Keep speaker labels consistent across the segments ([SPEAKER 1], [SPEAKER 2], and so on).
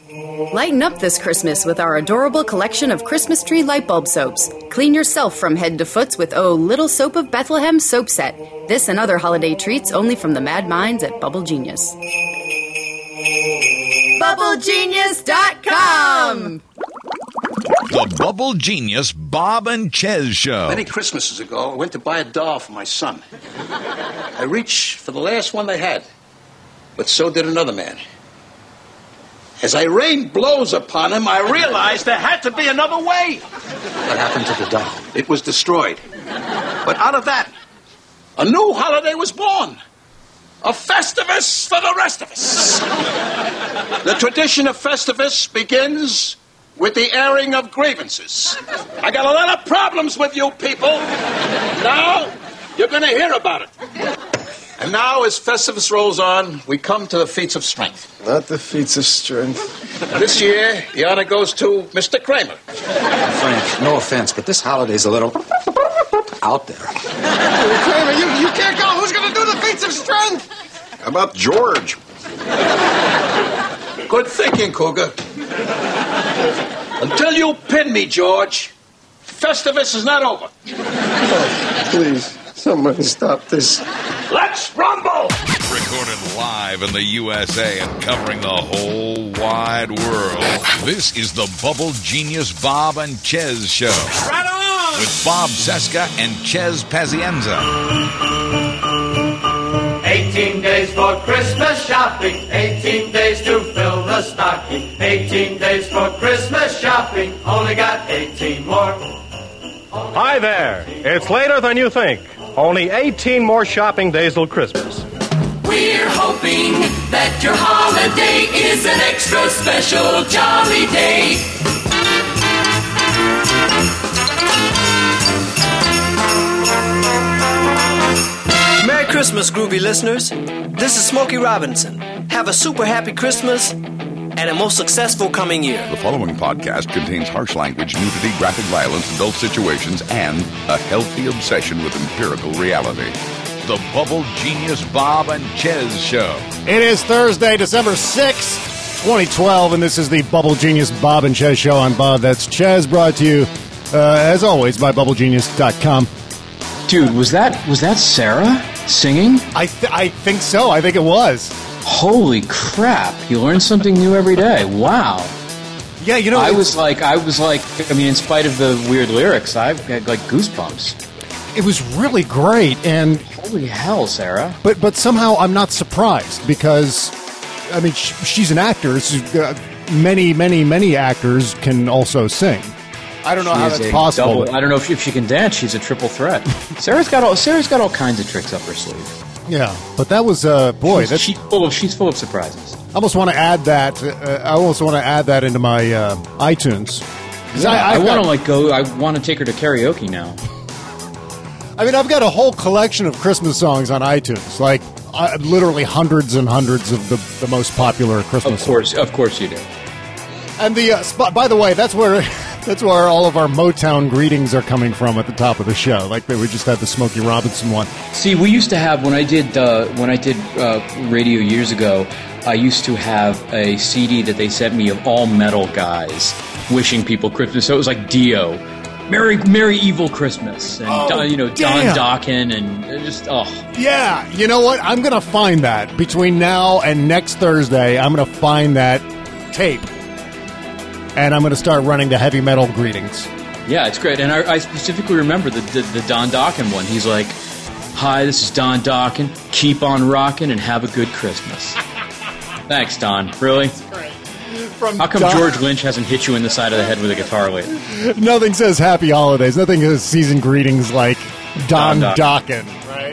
[SPEAKER 1] Lighten up this Christmas with our adorable collection of Christmas tree light bulb soaps. Clean yourself from head to foots with Little Soap of Bethlehem soap set. This and other holiday treats only from the mad minds at Bubble Genius. BubbleGenius.com!
[SPEAKER 2] The Bubble Genius Bob and Chez Show.
[SPEAKER 3] Many Christmases ago, I went to buy a doll for my son. I reached for the last one they had, but so did another man. As I rained blows upon him, I realized there had to be another way. What happened to the doll? It was destroyed. But out of that, a new holiday was born. A Festivus for the rest of us. The tradition of Festivus begins with the airing of grievances. I got a lot of problems with you people. Now, you're going to hear about it. And now, as Festivus rolls on, we come to the feats of strength.
[SPEAKER 4] Not the feats of strength.
[SPEAKER 3] This year, the honor goes to Mr. Kramer.
[SPEAKER 5] Frank, no offense, but this holiday's a little out there.
[SPEAKER 4] Kramer, you can't go. Who's going to do the feats of strength? How about George?
[SPEAKER 3] Good thinking, Cougar. Until you pin me, George, Festivus is not over.
[SPEAKER 4] Oh, please, somebody stop this.
[SPEAKER 3] Let's rumble!
[SPEAKER 2] Recorded live in the USA and covering the whole wide world. This is the Bubble Genius Bob and Chez Show.
[SPEAKER 3] Right on!
[SPEAKER 2] With Bob Cesca and Chez Pazienza.
[SPEAKER 6] 18 days for Christmas shopping, 18 days to fill the stocking, 18 days for Christmas shopping, only got 18 more.
[SPEAKER 7] Hi there. It's later than you think. Only 18 more shopping days till Christmas.
[SPEAKER 8] We're hoping that your holiday is an extra special jolly day.
[SPEAKER 9] Merry Christmas, groovy listeners. This is Smokey Robinson. Have a super happy Christmas and a most successful coming year.
[SPEAKER 10] The following podcast contains harsh language, nudity, graphic violence, adult situations, and a healthy obsession with empirical reality.
[SPEAKER 2] The Bubble Genius Bob and Chez Show.
[SPEAKER 11] It is Thursday, December 6th, 2012, and this is the Bubble Genius Bob and Chez Show. I'm Bob, that's Chez, brought to you, as always, by BubbleGenius.com.
[SPEAKER 12] Dude, was that Sarah singing?
[SPEAKER 11] I think so. I think it was.
[SPEAKER 12] Holy crap! You learn something new every day. Wow.
[SPEAKER 11] Yeah, you know,
[SPEAKER 12] I was like, I mean, in spite of the weird lyrics, I had like goosebumps.
[SPEAKER 11] It was really great, and
[SPEAKER 12] holy hell, Sarah!
[SPEAKER 11] But somehow I'm not surprised because, I mean, she's an actor. Many actors can also sing. I don't know how that's possible.
[SPEAKER 12] I don't know if she can dance. She's a triple threat. Sarah's got all kinds of tricks up her sleeve.
[SPEAKER 11] Yeah, but that was boy.
[SPEAKER 12] She's full of surprises.
[SPEAKER 11] I almost want to add that. Into my iTunes.
[SPEAKER 12] Yeah, I want to take her to karaoke now.
[SPEAKER 11] I mean, I've got a whole collection of Christmas songs on iTunes, like literally hundreds and hundreds of the most popular Christmas songs.
[SPEAKER 12] Of course you do.
[SPEAKER 11] And by the way, that's where all of our Motown greetings are coming from at the top of the show. Like we just had the Smokey Robinson one.
[SPEAKER 12] See, we used to have when I did radio years ago. I used to have a CD that they sent me of all metal guys wishing people Christmas. So it was like Dio, Merry Evil Christmas, and Don Dokken, and just
[SPEAKER 11] Yeah, you know what? I'm gonna find that between now and next Thursday. I'm gonna find that tape. And I'm going to start running the heavy metal greetings.
[SPEAKER 12] Yeah, it's great. And I specifically remember the Don Dokken one. He's like, "Hi, this is Don Dokken. Keep on rocking and have a good Christmas." Thanks, Don. Really? How come George Lynch hasn't hit you in the side of the head with a guitar lately?
[SPEAKER 11] Nothing says happy holidays. Nothing says season greetings like Don Dokken, right?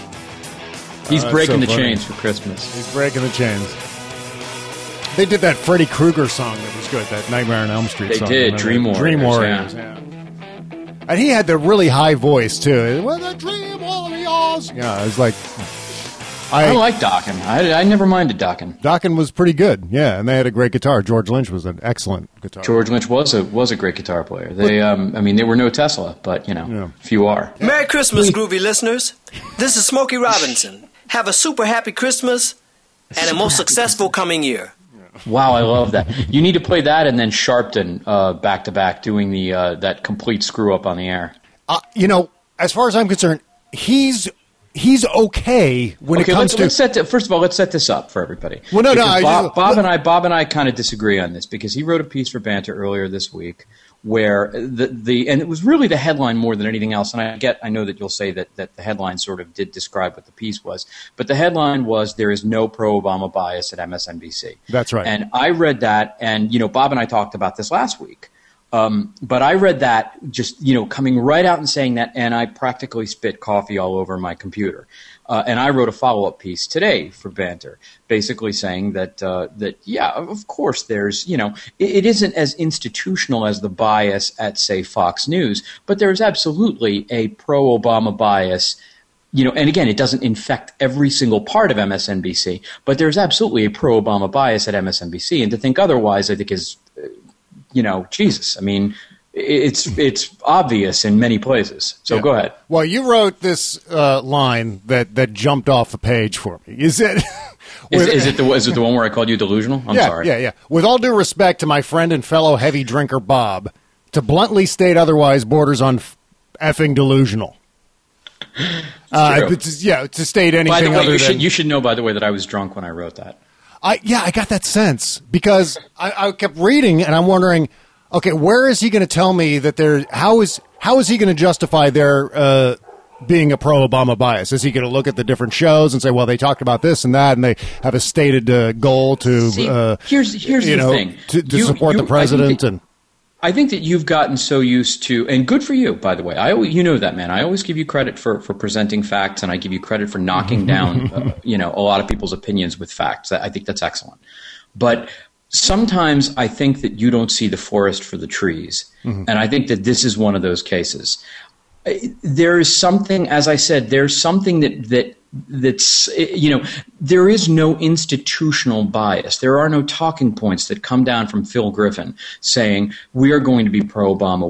[SPEAKER 12] He's breaking the chains for Christmas.
[SPEAKER 11] He's breaking the chains. They did that Freddy Krueger song that was good, that Nightmare on Elm Street song.
[SPEAKER 12] They did, Dream Warriors.
[SPEAKER 11] Yeah. And he had the really high voice, too. With a Dream Warriors. Yeah, it was like...
[SPEAKER 12] I like Dokken. I never minded Dokken.
[SPEAKER 11] Dokken was pretty good, yeah, and they had a great guitar. George Lynch was an excellent guitar.
[SPEAKER 12] George Lynch was a great guitar player. They, they were no Tesla, but, few are.
[SPEAKER 9] Merry Christmas, groovy listeners. This is Smokey Robinson. Have a super happy Christmas and a most successful coming year.
[SPEAKER 12] Wow, I love that. You need to play that and then Sharpton back to back, doing the that complete screw up on the air.
[SPEAKER 11] As far as I'm concerned, he's okay when it comes to.
[SPEAKER 12] First of all, let's set this up for everybody.
[SPEAKER 11] Well, no.
[SPEAKER 12] Bob and I kind of disagree on this because he wrote a piece for Banter earlier this week where and it was really the headline more than anything else. And I know that you'll say that the headline sort of did describe what the piece was, but the headline was "There is no pro-Obama bias at MSNBC."
[SPEAKER 11] That's right.
[SPEAKER 12] And I read that, and Bob and I talked about this last week. But I read that just, coming right out and saying that, and I practically spit coffee all over my computer. And I wrote a follow-up piece today for Banter, basically saying that yeah, of course there's, it isn't as institutional as the bias at, say, Fox News, but there's absolutely a pro-Obama bias. And again, it doesn't infect every single part of MSNBC, but there's absolutely a pro-Obama bias at MSNBC. And to think otherwise, I think is, Jesus. I mean, it's obvious in many places. So Go ahead.
[SPEAKER 11] Well, you wrote this line that jumped off the page for me. Is it?
[SPEAKER 12] Is it the one where I called you delusional? I'm sorry.
[SPEAKER 11] Yeah. With all due respect to my friend and fellow heavy drinker Bob, to bluntly state otherwise borders on effing delusional. To state anything
[SPEAKER 12] by the way,
[SPEAKER 11] other than
[SPEAKER 12] you should know, by the way, that I was drunk when I wrote that.
[SPEAKER 11] I got that sense because I kept reading and I'm wondering, okay, where is he going to tell me that how is he going to justify there being a pro-Obama bias? Is he going to look at the different shows and say, well, they talked about this and that, and they have a stated goal to
[SPEAKER 12] here's the thing
[SPEAKER 11] to support the president?
[SPEAKER 12] I think that you've gotten so used to, and good for you, by the way. You know that, man. I always give you credit for presenting facts, and I give you credit for knocking down, a lot of people's opinions with facts. I think that's excellent. But sometimes I think that you don't see the forest for the trees, and I think that this is one of those cases. There is something, as I said, there's something that's there is no institutional bias. There are no talking points that come down from Phil Griffin saying we are going to be pro-Obama.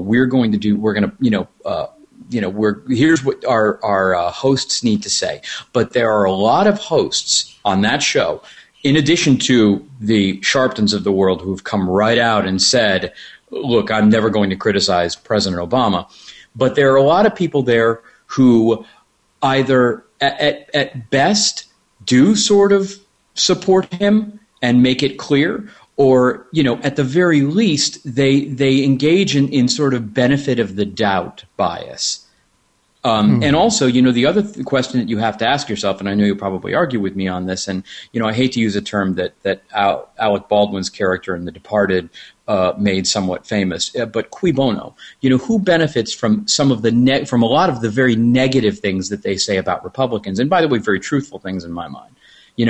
[SPEAKER 12] Here's what our hosts need to say. But there are a lot of hosts on that show, in addition to the Sharptons of the world who've come right out and said, look, I'm never going to criticize President Obama. But there are a lot of people there who either at best do sort of support him and make it clear, or, at the very least, they engage in sort of benefit of the doubt bias. And also, the other question that you have to ask yourself, and I know you'll probably argue with me on this, and, I hate to use a term that Alec Baldwin's character in The Departed made somewhat famous, but cui bono? Who benefits from some of from a lot of the very negative things that they say about Republicans, and by the way, very truthful things in my mind.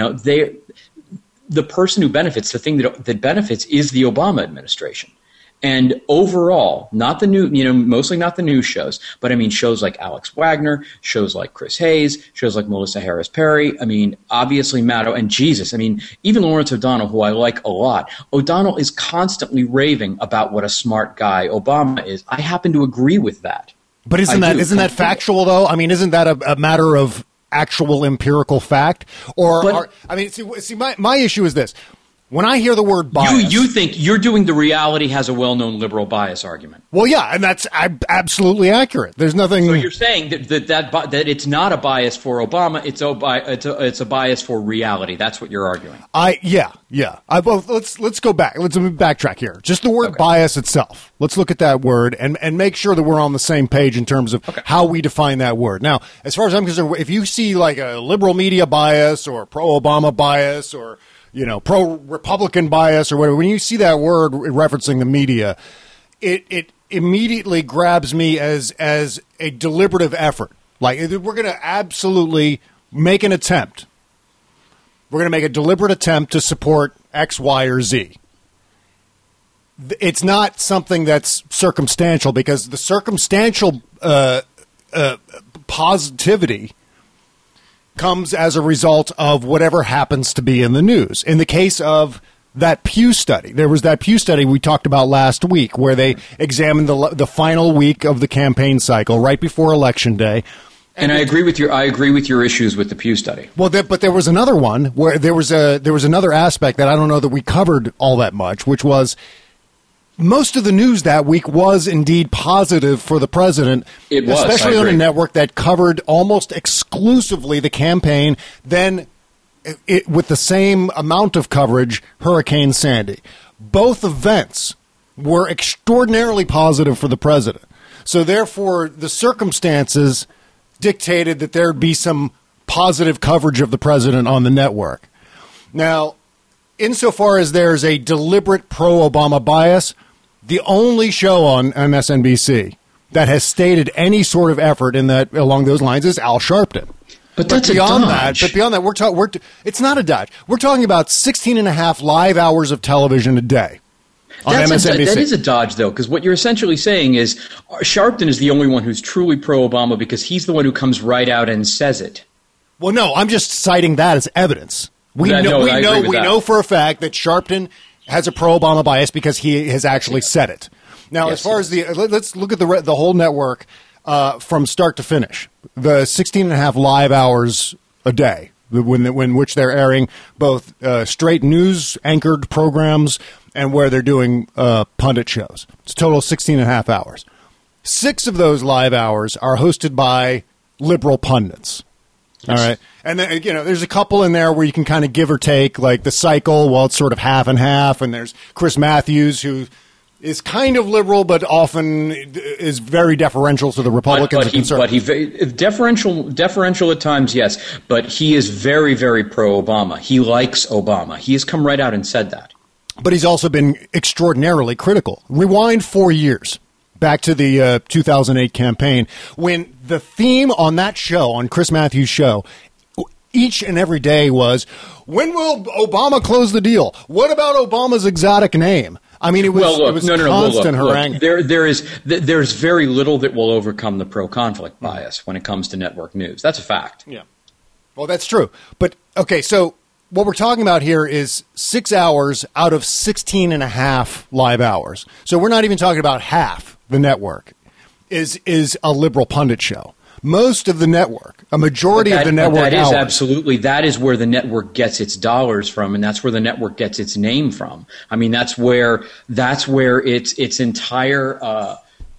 [SPEAKER 12] The person who benefits, the thing that benefits is the Obama administration. And overall, not the new, mostly not the news shows, but I mean shows like Alex Wagner, shows like Chris Hayes, shows like Melissa Harris Perry. I mean, obviously Maddow and Jesus. I mean, even Lawrence O'Donnell, who I like a lot. O'Donnell is constantly raving about what a smart guy Obama is. I happen to agree with that.
[SPEAKER 11] But isn't that factual though? I mean, isn't that a matter of actual empirical fact? My issue is this. When I hear the word bias...
[SPEAKER 12] You think you're doing the reality has a well-known liberal bias argument.
[SPEAKER 11] Well, yeah, and that's absolutely accurate. There's nothing...
[SPEAKER 12] So you're saying that it's not a bias for Obama, it's a bias for reality. That's what you're arguing.
[SPEAKER 11] Yeah. Let's go back. Let's backtrack here. Just the word bias itself. Let's look at that word and make sure that we're on the same page in terms of how we define that word. Now, as far as I'm concerned, if you see like a liberal media bias or pro-Obama bias or... pro-Republican bias or whatever. When you see that word referencing the media, it immediately grabs me as a deliberative effort. Like, we're going to absolutely make an attempt. We're going to make a deliberate attempt to support X, Y, or Z. It's not something that's circumstantial because the circumstantial positivity comes as a result of whatever happens to be in the news. In the case of that Pew study, there was that Pew study we talked about last week where they examined the final week of the campaign cycle right before Election Day,
[SPEAKER 12] And I agree with your issues with the Pew study.
[SPEAKER 11] Well, but there was another one where there was another aspect that I don't know that we covered all that much, which was most of the news that week was indeed positive for the president, especially on a network that covered almost exclusively the campaign. Then, with the same amount of coverage, Hurricane Sandy. Both events were extraordinarily positive for the president. So, therefore, the circumstances dictated that there'd be some positive coverage of the president on the network. Now, insofar as there's a deliberate pro-Obama bias, the only show on MSNBC that has stated any sort of effort in that along those lines is Al Sharpton.
[SPEAKER 12] But that's beyond
[SPEAKER 11] that. But beyond that, it's not a dodge. We're talking about 16 and a half live hours of television a day.
[SPEAKER 12] That is a dodge, though, because what you're essentially saying is Sharpton is the only one who's truly pro-Obama because he's the one who comes right out and says it.
[SPEAKER 11] Well, no, I'm just citing that as evidence. We know for a fact that Sharpton has a pro-Obama bias because he has actually said it. Now, as far as let's look at the whole network from start to finish. The 16 and a half live hours a day, when which they're airing both straight news anchored programs and where they're doing pundit shows. It's a total of 16 and a half hours. 6 of those live hours are hosted by liberal pundits. Yes. All right. And then, there's a couple in there where you can kind of give or take, like The Cycle, well, it's sort of half and half. And there's Chris Matthews, who is kind of liberal, but often is very deferential to the Republicans and conservatives.
[SPEAKER 12] But deferential at times, yes. But he is very, very pro-Obama. He likes Obama. He has come right out and said that.
[SPEAKER 11] But he's also been extraordinarily critical. Rewind 4 years back to the 2008 campaign, when the theme on that show, on Chris Matthews' show, each and every day was, when will Obama close the deal? What about Obama's exotic name? I mean, it was constant harangue.
[SPEAKER 12] There's very little that will overcome the pro-conflict bias when it comes to network news. That's a fact.
[SPEAKER 11] Yeah. Well, that's true. But, okay, so what we're talking about here is 6 hours out of 16 and a half live hours. So we're not even talking about half the network is a liberal pundit show. Most of the network, a majority of the network hours.
[SPEAKER 12] That is where the network gets its dollars from, and that's where the network gets its name from. I mean, that's where its entire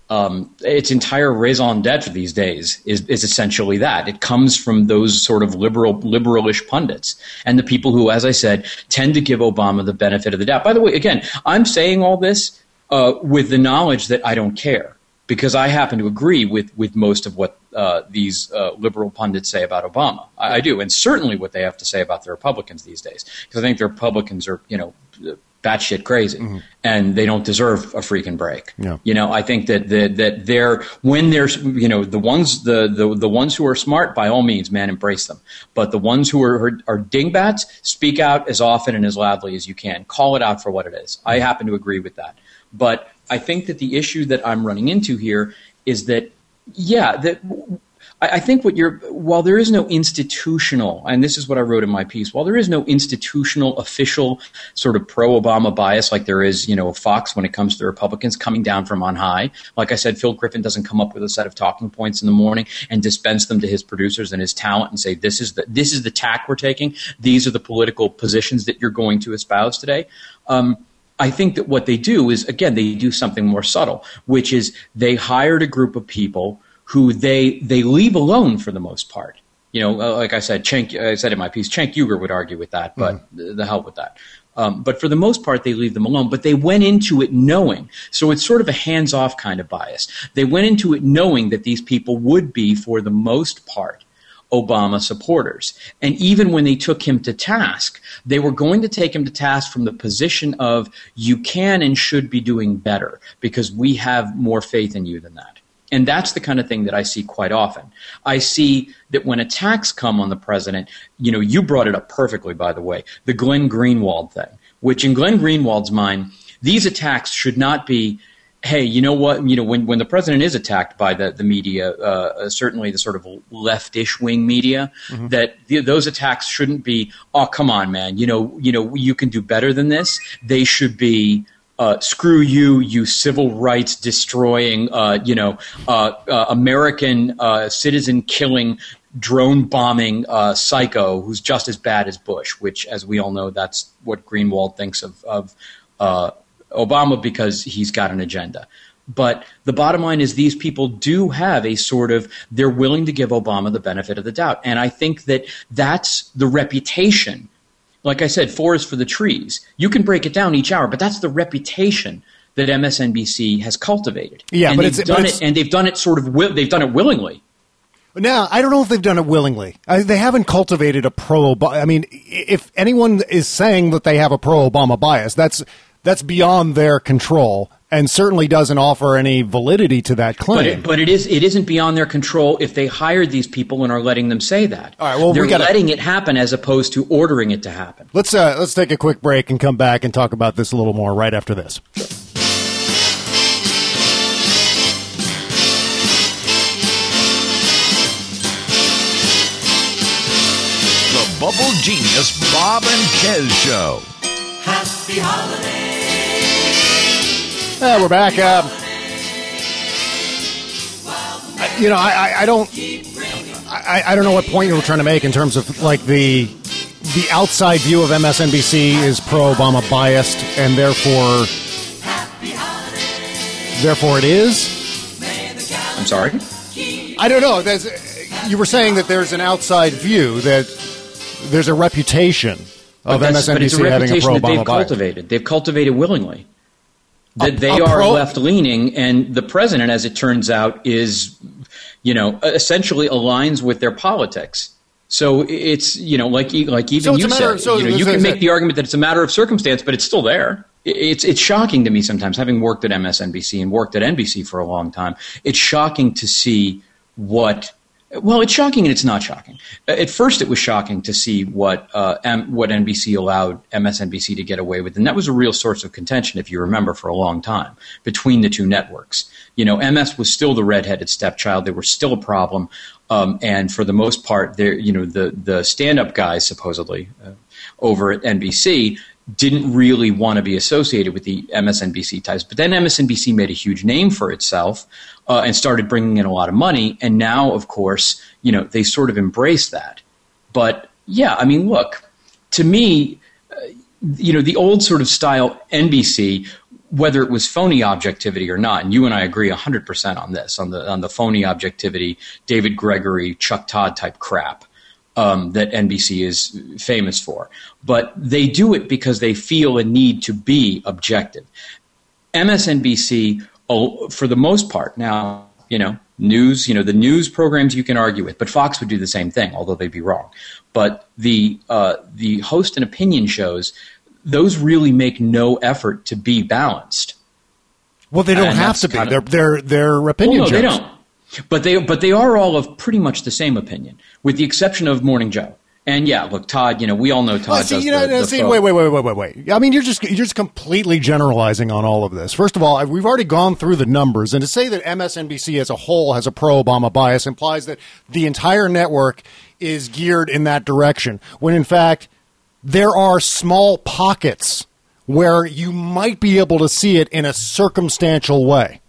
[SPEAKER 12] raison d'etre these days is essentially that. It comes from those sort of liberalish pundits and the people who, as I said, tend to give Obama the benefit of the doubt. By the way, again, I'm saying all this with the knowledge that I don't care, because I happen to agree with most of what these liberal pundits say about Obama. I do, and certainly what they have to say about the Republicans these days, because I think the Republicans are, batshit crazy, and they don't deserve a freaking break. Yeah. I think that they're, when there's, the ones who are smart, by all means, man, embrace them. But the ones who are dingbats, speak out as often and as loudly as you can. Call it out for what it is. I happen to agree with that. But I think that the issue that I'm running into here is that, I think while there is no institutional, and this is what I wrote in my piece, while there is no institutional, official sort of pro-Obama bias like there is, Fox when it comes to the Republicans coming down from on high. Like I said, Phil Griffin doesn't come up with a set of talking points in the morning and dispense them to his producers and his talent and say, this is the tack we're taking. These are the political positions that you're going to espouse today. I think that what they do is, again, they do something more subtle, which is they hired a group of people who they leave alone for the most part. Like I said, I said in my piece, Cenk Uygur would argue with that, but the hell with that. But for the most part, they leave them alone. But they went into it knowing. So it's sort of a hands-off kind of bias. They went into it knowing that these people would be, for the most part, Obama supporters. And even when they took him to task, they were going to take him to task from the position of, you can and should be doing better because we have more faith in you than that. And that's the kind of thing that I see quite often. I see that when attacks come on the president, you brought it up perfectly, by the way, the Glenn Greenwald thing, which in Glenn Greenwald's mind, these attacks should not be, hey, you know what? When the president is attacked by the media, certainly the sort of leftish wing media, that those attacks shouldn't be, oh, come on, man, you can do better than this. They should be, screw you, you civil rights destroying, American citizen killing, drone bombing psycho who's just as bad as Bush, which, as we all know, that's what Greenwald thinks of Obama because he's got an agenda. But the bottom line is these people do have a sort of, they're willing to give Obama the benefit of the doubt. And I think that that's the reputation. Like I said, forest for the trees. You can break it down each hour, but that's the reputation that MSNBC has cultivated.
[SPEAKER 11] Yeah,
[SPEAKER 12] and
[SPEAKER 11] but
[SPEAKER 12] they've done it, and they've done it they've done it willingly.
[SPEAKER 11] Now, I don't know if they've done it willingly. They haven't cultivated a pro-Obama. I mean, if anyone is saying that they have a pro-Obama bias, that's beyond their control, and certainly doesn't offer any validity to that claim.
[SPEAKER 12] But it isn't beyond their control if they hired these people and are letting them say that.
[SPEAKER 11] All right, well,
[SPEAKER 12] they're letting it happen as opposed to ordering it to happen.
[SPEAKER 11] Let's take a quick break and come back and talk about this a little more right after this. Sure.
[SPEAKER 2] The Bubble Genius Bob and Kes Show.
[SPEAKER 8] Happy holidays.
[SPEAKER 11] We're back. I don't know what point you were trying to make in terms of like the outside view of MSNBC is pro-Obama biased, and therefore it is.
[SPEAKER 12] I'm sorry.
[SPEAKER 11] I don't know. You were saying that there's an outside view, that there's a reputation of MSNBC
[SPEAKER 12] but it's a
[SPEAKER 11] having a pro-Obama
[SPEAKER 12] they've
[SPEAKER 11] bias.
[SPEAKER 12] cultivated. They've cultivated willingly. That they are left-leaning, and the president, as it turns out, is, essentially aligns with their politics. So it's, like even
[SPEAKER 11] so
[SPEAKER 12] you said, you can make the argument that it's a matter of circumstance, but it's still there. It's shocking to me sometimes, having worked at MSNBC and worked at NBC for a long time. It's shocking to see it's shocking and it's not shocking. At first, it was shocking to see what NBC allowed MSNBC to get away with, and that was a real source of contention, if you remember, for a long time between the two networks. MS was still the redheaded stepchild; they were still a problem, and for the most part, the stand-up guys supposedly over at NBC didn't really want to be associated with the MSNBC types. But then MSNBC made a huge name for itself and started bringing in a lot of money. And now, of course, they sort of embrace that. But, yeah, I mean, look, to me, the old sort of style NBC, whether it was phony objectivity or not, and you and I agree 100% on this, on the phony objectivity, David Gregory, Chuck Todd type crap. That NBC is famous for. But they do it because they feel a need to be objective. MSNBC, for the most part, now, news, the news programs you can argue with, but Fox would do the same thing, although they'd be wrong. But the host and opinion shows, those really make no effort to be balanced.
[SPEAKER 11] Well, they don't have to be. They're opinion shows.
[SPEAKER 12] No, they don't. But they are all of pretty much the same opinion, with the exception of Morning Joe. And yeah, look, Todd. We all know Todd does
[SPEAKER 11] Wait. I mean, you're just completely generalizing on all of this. First of all, we've already gone through the numbers, and to say that MSNBC as a whole has a pro-Obama bias implies that the entire network is geared in that direction. When in fact, there are small pockets where you might be able to see it in a circumstantial way.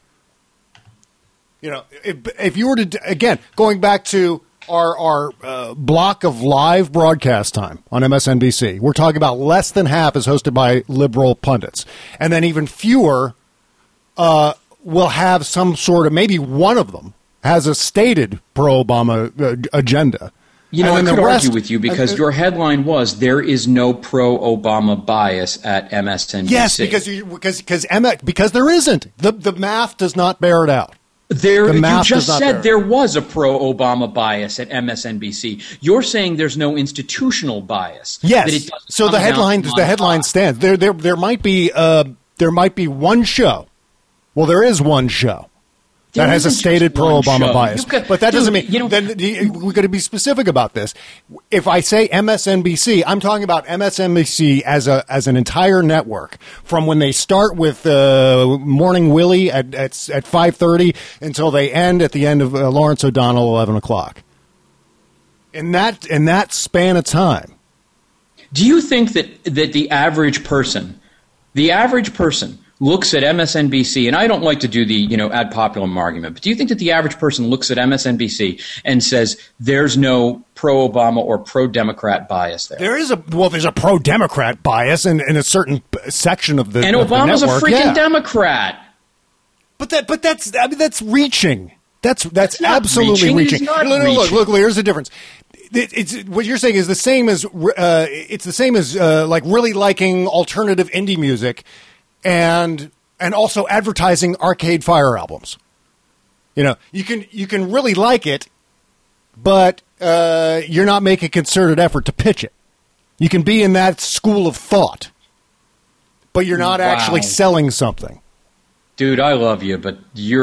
[SPEAKER 11] If you were to, again, going back to our block of live broadcast time on MSNBC, we're talking about less than half is hosted by liberal pundits. And then even fewer will have some sort of, maybe one of them has a stated pro-Obama agenda.
[SPEAKER 12] I could argue with you because your headline was, there is no pro-Obama bias at MSNBC.
[SPEAKER 11] Yes, because there isn't. The math does not bear it out.
[SPEAKER 12] You just said there was a pro-Obama bias at MSNBC. You're saying there's no institutional bias.
[SPEAKER 11] Yes. So the headline stands. There might be one show. Well, there is one show that has a stated pro-Obama bias. But that doesn't mean we're going to be specific about this. If I say MSNBC, I'm talking about MSNBC as an entire network, from when they start with Morning Willie at 5:30 until they end at the end of Lawrence O'Donnell 11 o'clock. In that span of time.
[SPEAKER 12] Do you think that the average person The average person looks at MSNBC, and I don't like to do the, ad populum argument, but do you think that the average person looks at MSNBC and says there's no pro-Obama or pro-Democrat bias there?
[SPEAKER 11] There's a pro-Democrat bias in a certain section of the
[SPEAKER 12] and
[SPEAKER 11] of
[SPEAKER 12] Obama's
[SPEAKER 11] the network.
[SPEAKER 12] A freaking Democrat.
[SPEAKER 11] But that's reaching. That's absolutely reaching. Look, here's the difference. It's what you're saying is the same as like really liking alternative indie music and also advertising Arcade Fire albums. You can really like it, but you're not making a concerted effort to pitch it. You can be in that school of thought, but you're not actually selling something.
[SPEAKER 12] Dude, I love you, but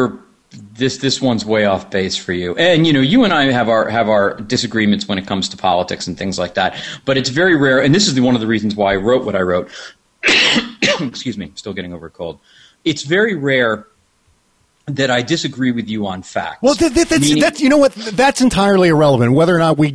[SPEAKER 12] this one's way off base for you. And you and I have our disagreements when it comes to politics and things like that. But it's very rare, and this is one of the reasons why I wrote what I wrote. Excuse me, still getting over a cold. It's very rare that I disagree with you on facts.
[SPEAKER 11] Well, that's you know what? That's entirely irrelevant. Whether or not we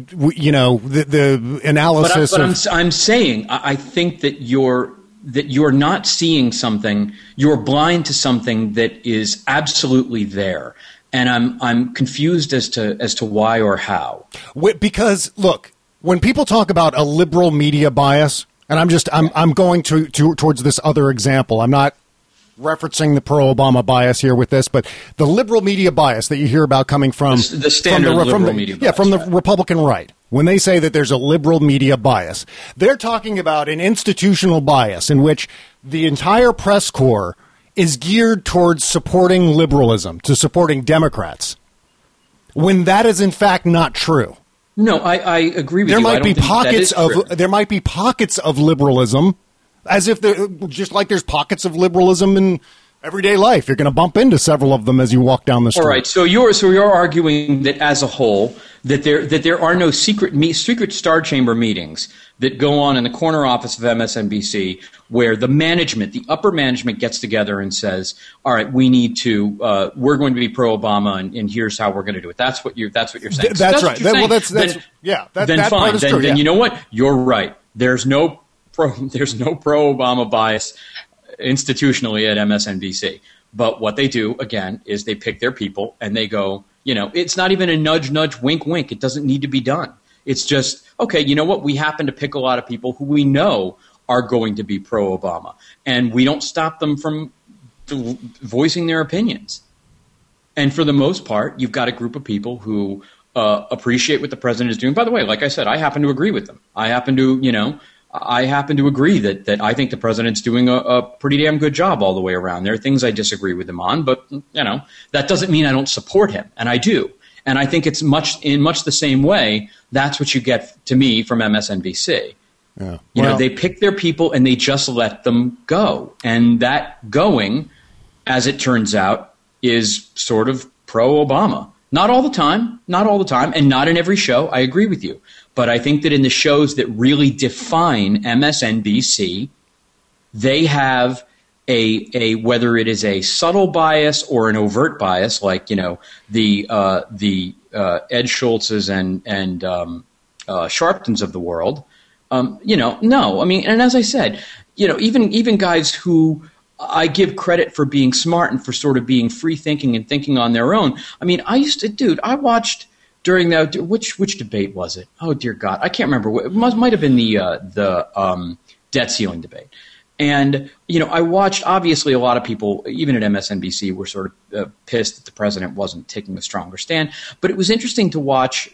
[SPEAKER 11] the analysis.
[SPEAKER 12] But I'm saying I think that you're not seeing something. You're blind to something that is absolutely there, and I'm confused as to why or how.
[SPEAKER 11] Because look, when people talk about a liberal media bias, and I'm going towards this other example. I'm not referencing the pro-Obama bias here with this, but the liberal media bias that you hear about coming from
[SPEAKER 12] the standard liberal media bias,
[SPEAKER 11] from the Republican right. When they say that there's a liberal media bias, they're talking about an institutional bias in which the entire press corps is geared towards supporting liberalism, to supporting Democrats, when that is in fact not true.
[SPEAKER 12] No, I agree with you.
[SPEAKER 11] There might be pockets of liberalism, as if just like there's pockets of liberalism in everyday life. You're going to bump into several of them as you walk down the street.
[SPEAKER 12] All right, so you're arguing that as a whole that there are no secret Star Chamber meetings that go on in the corner office of MSNBC where the upper management gets together and says, "All right, we need to we're going to be pro-Obama and here's how we're going to do it." That's what you're saying.
[SPEAKER 11] That's right. Then
[SPEAKER 12] fine.
[SPEAKER 11] Part is true.
[SPEAKER 12] Then you know what? You're right. There's no pro-Obama bias institutionally at MSNBC. But what they do, again, is they pick their people and they go, it's not even a nudge, nudge, wink, wink. It doesn't need to be done. It's just, okay, you know what? We happen to pick a lot of people who we know are going to be pro-Obama. And we don't stop them from voicing their opinions. And for the most part, you've got a group of people who appreciate what the president is doing. By the way, like I said, I happen to agree with them. I happen to agree that I think the president's doing a pretty damn good job all the way around. There are things I disagree with him on, but that doesn't mean I don't support him, and I do. And I think it's in much the same way. That's what you get to me from MSNBC. Yeah. They pick their people and they just let them go, and that going, as it turns out, is sort of pro-Obama. Not all the time, and not in every show. I agree with you. But I think that in the shows that really define MSNBC, they have a whether it is a subtle bias or an overt bias, like the Ed Schultzes and Sharptons of the world. No, I mean, and as I said, even guys who I give credit for being smart and for sort of being free thinking and thinking on their own. I mean, I watched during which debate was it? Oh dear God, I can't remember. It might have been the debt ceiling debate. And I watched. Obviously, a lot of people, even at MSNBC, were sort of pissed that the president wasn't taking a stronger stand. But it was interesting to watch.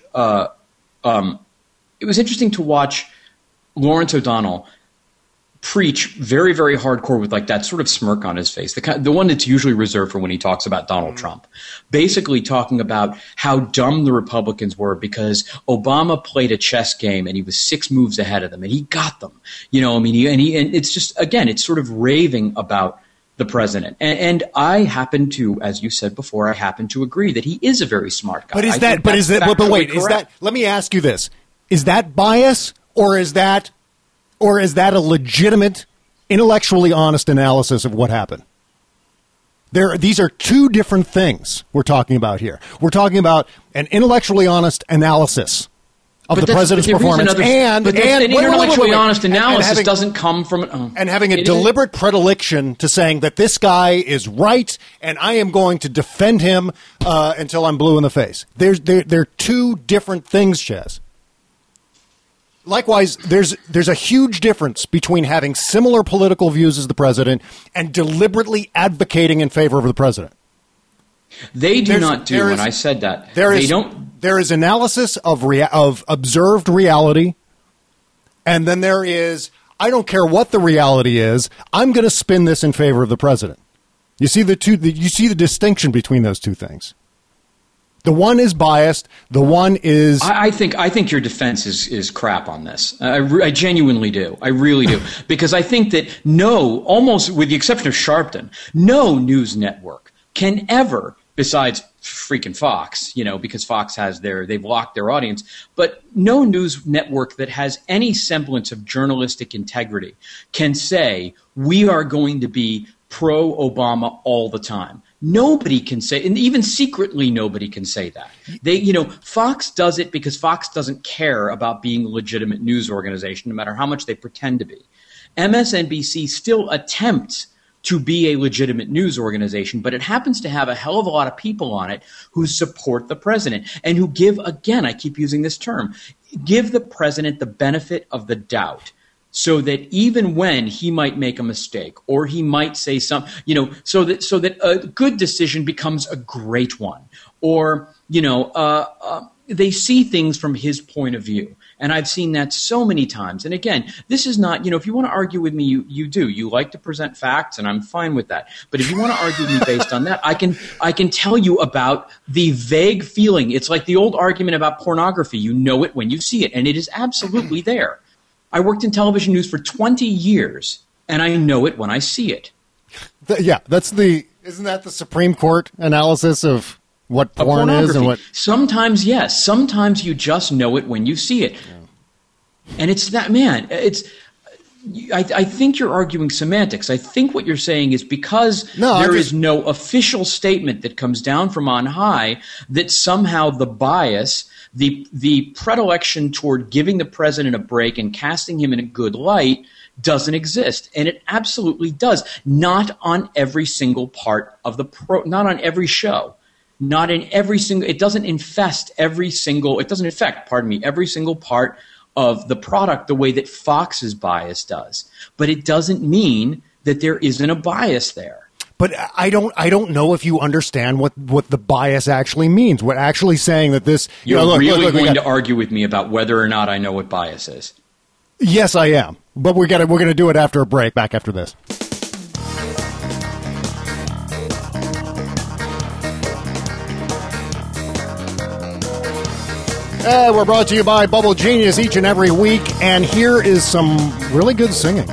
[SPEAKER 12] Lawrence O'Donnell preach very, very hardcore with like that sort of smirk on his face, the one that's usually reserved for when he talks about Donald Trump, basically talking about how dumb the Republicans were because Obama played a chess game and he was 6 moves ahead of them and he got them. And it's just, again, it's sort of raving about the president. And I happen to, as you said before, I happen to agree that he is a very smart guy.
[SPEAKER 11] Let me ask you this. Is that bias or is that a legitimate, intellectually honest analysis of what happened? These are two different things we're talking about here. We're talking about an intellectually honest analysis of the president's performance, and
[SPEAKER 12] intellectually honest analysis doesn't come from
[SPEAKER 11] and having a deliberate predilection to saying that this guy is right, and I am going to defend him until I'm blue in the face. They're two different things, Chaz. Likewise, there's a huge difference between having similar political views as the president and deliberately advocating in favor of the president.
[SPEAKER 12] They do not do, and I said that. They don't.
[SPEAKER 11] There is analysis of observed reality, and then there is, I don't care what the reality is, I'm going to spin this in favor of the president. You see you see the distinction between those two things. The one is biased. The one is.
[SPEAKER 12] I think your defense is crap on this. I genuinely do. I really do, because I think that almost with the exception of Sharpton, no news network can ever, besides freaking Fox, because Fox has they've locked their audience, but no news network that has any semblance of journalistic integrity can say we are going to be pro-Obama all the time. Nobody can say, and even secretly nobody can say that. Fox does it because Fox doesn't care about being a legitimate news organization, no matter how much they pretend to be. MSNBC still attempts to be a legitimate news organization, but it happens to have a hell of a lot of people on it who support the president and who give, again, I keep using this term, give the president the benefit of the doubt, so that even when he might make a mistake or he might say something, so that a good decision becomes a great one, or they see things from his point of view. And I've seen that so many times. And again, this is not, if you want to argue with me, you do. You like to present facts, and I'm fine with that. But if you want to argue with me based on that, I can tell you about the vague feeling. It's like the old argument about pornography. You know it when you see it, and it is absolutely there. I worked in television news for 20 years, and I know it when I see it.
[SPEAKER 11] Isn't that the Supreme Court analysis of what porn is and what?
[SPEAKER 12] Sometimes, yes. Sometimes you just know it when you see it. Yeah. And it's that, man, I think you're arguing semantics. I think what you're saying is because there is no official statement that comes down from on high that somehow the bias, the predilection toward giving the president a break and casting him in a good light doesn't exist. And it absolutely does. Not on every single part of not on every show. Not in every single, it doesn't affect every single part of the product the way that Fox's bias does. But it doesn't mean that there isn't a bias there.
[SPEAKER 11] But I don't know if you understand what the bias actually means. What actually saying that this...
[SPEAKER 12] You're going to argue with me about whether or not I know what bias is.
[SPEAKER 11] Yes, I am. But we're going to do it after a break, back after this. We're brought to you by Bubble Genius each and every week, and here is some really good singing.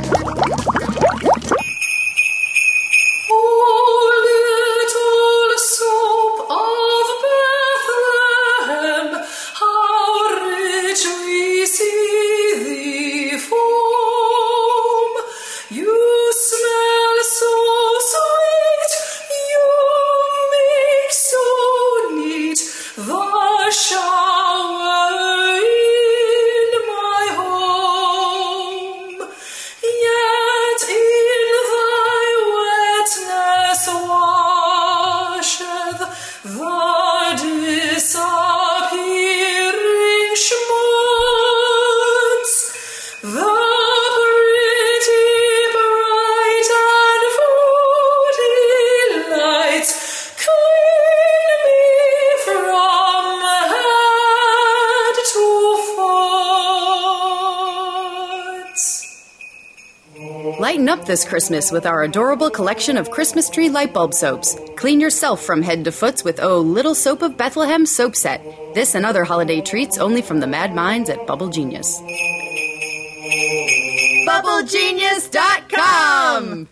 [SPEAKER 1] Lighten up this Christmas with our adorable collection of Christmas tree light bulb soaps. Clean yourself from head to foot with Little Soap of Bethlehem soap set. This and other holiday treats only from the mad minds at Bubble Genius. BubbleGenius.com!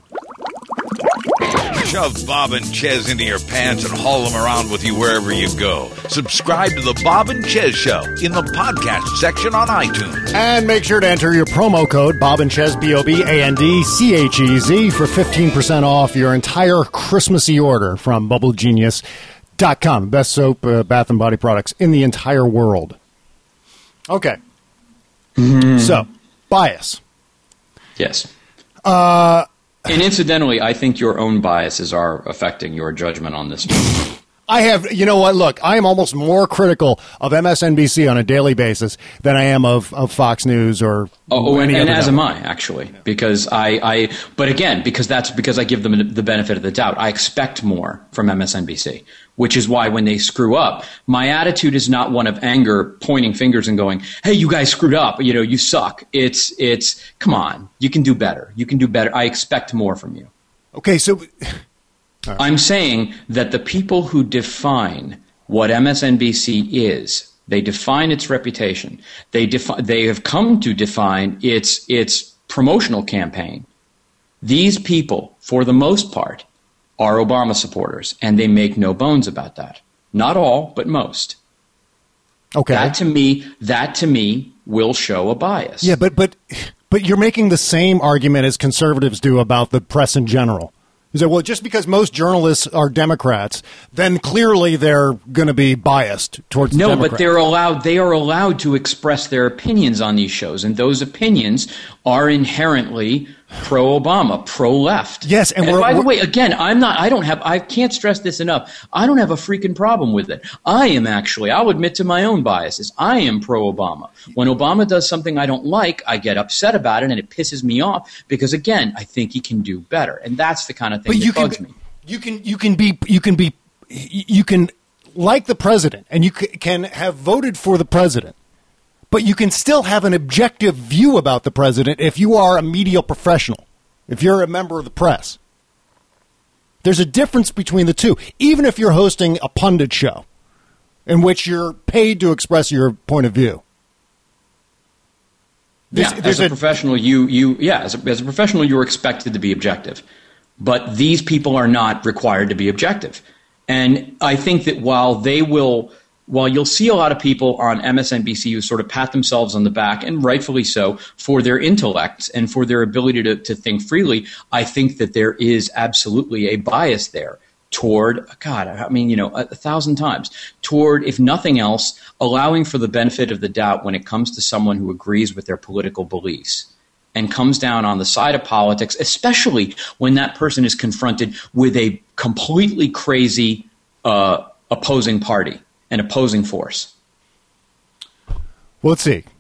[SPEAKER 2] Shove Bob and Chez into your pants and haul them around with you wherever you go. Subscribe to the Bob and Chez Show in the podcast section on iTunes.
[SPEAKER 11] And make sure to enter your promo code Bob and Chez, BOBANDCHEZ, for 15% off your entire Christmassy order from BubbleGenius.com. Best soap, bath and body products in the entire world. Okay. So, bias.
[SPEAKER 12] Yes. And incidentally, I think your own biases are affecting your judgment on this.
[SPEAKER 11] I have, you know what, look, I am almost more critical of MSNBC on a daily basis than I am of Fox News or
[SPEAKER 12] and as am I, actually, because but again, because I give them the benefit of the doubt. I expect more from MSNBC, which is why when they screw up, my attitude is not one of anger, pointing fingers and going, hey, you guys screwed up, you suck. It's, come on, you can do better. You can do better. I expect more from you.
[SPEAKER 11] Okay, so...
[SPEAKER 12] I'm saying that the people who define what MSNBC is, they define its reputation. They have come to define its promotional campaign. These people, for the most part, are Obama supporters, and they make no bones about that. Not all, but most.
[SPEAKER 11] Okay.
[SPEAKER 12] That to me will show a bias.
[SPEAKER 11] Yeah, but you're making the same argument as conservatives do about the press in general. You say, well, just because most journalists are Democrats, then clearly they're going to be biased towards the Democrats.
[SPEAKER 12] But they are allowed to express their opinions on these shows, and those opinions are inherently pro-Obama, pro-left.
[SPEAKER 11] Yes, and
[SPEAKER 12] by the way, again, I can't stress this enough. I don't have a freaking problem with it. I'll admit to my own biases. I am pro-Obama. When Obama does something I don't like, I get upset about it, and it pisses me off because, again, I think he can do better, and that's the kind of thing that bugs me. You
[SPEAKER 11] can like the president, and you can have voted for the president. But you can still have an objective view about the president if you are a media professional, if you're a member of the press. There's a difference between the two, even if you're hosting a pundit show in which you're paid to express your point of view.
[SPEAKER 12] As a professional, as a professional, you're expected to be objective. But these people are not required to be objective. And I think that while you'll see a lot of people on MSNBC who sort of pat themselves on the back, and rightfully so, for their intellect and for their ability to think freely, I think that there is absolutely a bias there toward, 1,000 times, toward, if nothing else, allowing for the benefit of the doubt when it comes to someone who agrees with their political beliefs and comes down on the side of politics, especially when that person is confronted with a completely crazy opposing party. An opposing force.
[SPEAKER 11] Well, let's see.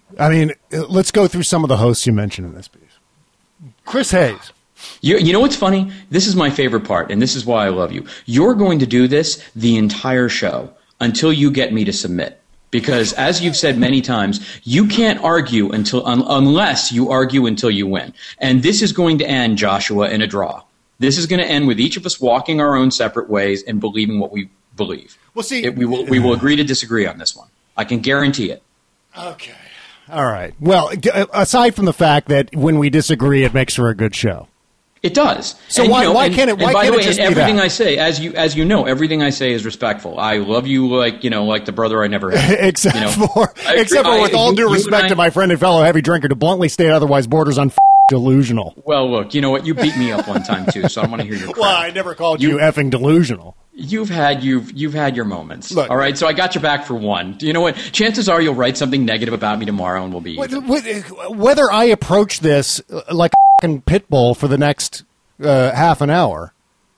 [SPEAKER 11] Let's go through some of the hosts you mentioned in this piece. Chris Hayes.
[SPEAKER 12] You know what's funny? This is my favorite part, and this is why I love you. You're going to do this the entire show until you get me to submit. Because, as you've said many times, you can't argue unless you argue until you win. And this is going to end, Joshua, in a draw. This is going to end with each of us walking our own separate ways and believing what we believe.
[SPEAKER 11] Well, see,
[SPEAKER 12] we will agree to disagree on this one. I can guarantee it.
[SPEAKER 11] Okay. All right. Well, aside from the fact that when we disagree, it makes for a good show.
[SPEAKER 12] It does.
[SPEAKER 11] So
[SPEAKER 12] and,
[SPEAKER 11] why can't it? Why
[SPEAKER 12] by
[SPEAKER 11] can't
[SPEAKER 12] the way,
[SPEAKER 11] it just
[SPEAKER 12] everything
[SPEAKER 11] be that?
[SPEAKER 12] I say, as you know, everything I say is respectful. I love you like the brother I never had.
[SPEAKER 11] except for with all due respect to my friend and fellow heavy drinker, to bluntly state otherwise borders on delusional.
[SPEAKER 12] Well, look, you know what? You beat me up one time too, so I want to hear your crap.
[SPEAKER 11] Well, I never called you effing delusional.
[SPEAKER 12] You've had your moments.
[SPEAKER 11] Look,
[SPEAKER 12] all right, so I got your back for one. You know what? Chances are you'll write something negative about me tomorrow, and we'll be even.
[SPEAKER 11] Whether I approach this like a fucking pit bull for the next half an hour,